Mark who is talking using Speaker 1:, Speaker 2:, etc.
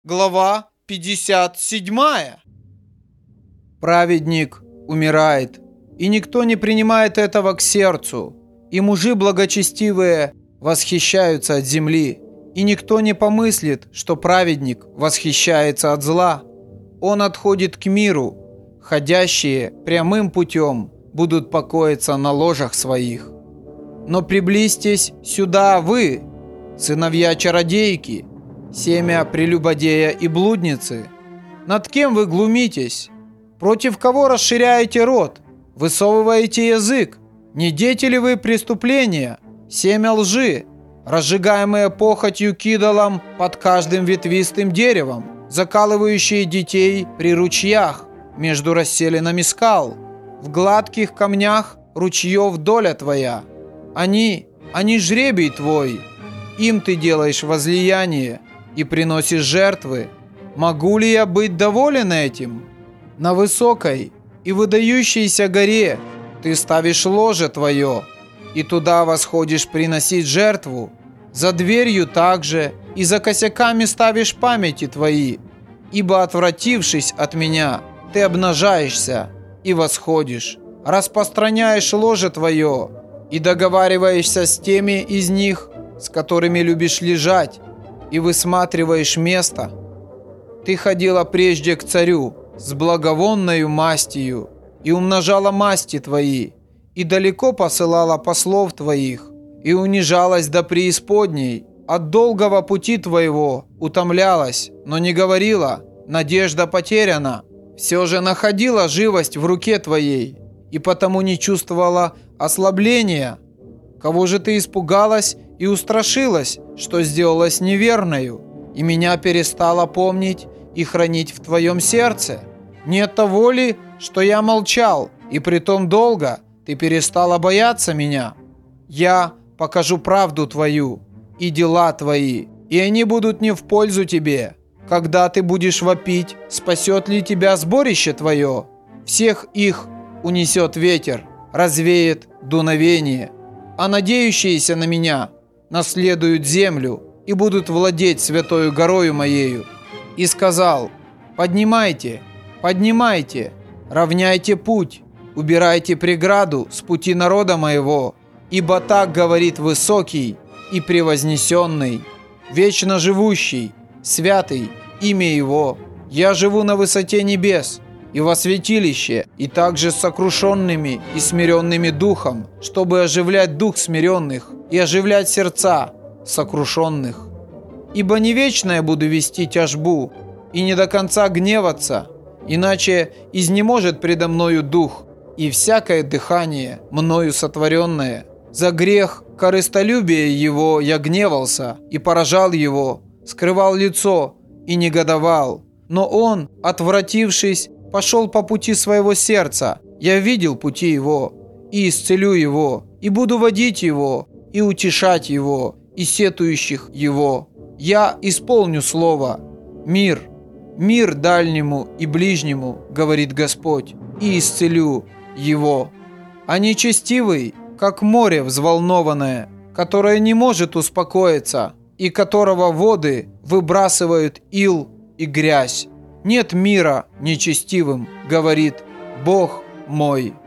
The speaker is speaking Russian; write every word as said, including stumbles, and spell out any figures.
Speaker 1: Глава пятьдесят семь. Праведник умирает, и никто не принимает этого к сердцу, и мужи благочестивые восхищаются от земли, и никто не помыслит, что праведник восхищается от зла. Он отходит к миру, ходящие прямым путем будут покоиться на ложах своих. Но приблизьтесь сюда вы, сыновья чародейки, семя прелюбодея и блудницы. Над кем вы глумитесь? Против кого расширяете рот? Высовываете язык? Не дети ли вы преступления? Семя лжи, разжигаемые похотью к идолам под каждым ветвистым деревом, закалывающие детей при ручьях, между расселинами скал, в гладких камнях ручьев доля твоя. Они, они жребий твой, им ты делаешь возлияние и приносишь жертвы. Могу ли я быть доволен этим? На высокой и выдающейся горе ты ставишь ложе твое, и туда восходишь приносить жертву. За дверью также и за косяками ставишь памяти твои, ибо, отвратившись от меня, ты обнажаешься и восходишь, распространяешь ложе твое и договариваешься с теми из них, с которыми любишь лежать, и высматриваешь место. Ты ходила прежде к царю с благовонною мастью и умножала масти твои, и далеко посылала послов твоих, и унижалась до преисподней, от долгого пути твоего утомлялась, но не говорила, надежда потеряна. Все же находила живость в руке твоей, и потому не чувствовала ослабления. Кого же ты испугалась и устрашилась, что сделалась неверною, и меня перестала помнить и хранить в твоем сердце? Не от того ли, что я молчал, и притом долго ты перестала бояться меня? Я покажу правду твою и дела твои, и они будут не в пользу тебе. Когда ты будешь вопить, спасет ли тебя сборище твое? Всех их унесет ветер, развеет дуновение, а надеющиеся на меня наследуют землю и будут владеть святою горою моею. И сказал: поднимайте, поднимайте, равняйте путь, убирайте преграду с пути народа моего, ибо так говорит высокий и превознесенный, вечно живущий, святый имя его. Я живу на высоте небес и во святилище, и также с сокрушенными и смиренными духом, чтобы оживлять дух смиренных и оживлять сердца сокрушенных. Ибо не вечно я буду вести тяжбу и не до конца гневаться, иначе изнеможет предо мною дух и всякое дыхание мною сотворенное. За грех корыстолюбия его я гневался и поражал его, скрывал лицо и негодовал. Но он, отвратившись, пошел по пути своего сердца. Я видел пути его, и исцелю его, и буду водить его, и утешать его, и сетующих его. Я исполню слово. Мир, мир дальнему и ближнему, говорит Господь, и исцелю его. А нечестивый, как море взволнованное, которое не может успокоиться, и которого воды выбрасывают ил и грязь. Нет мира нечестивым, говорит Бог мой.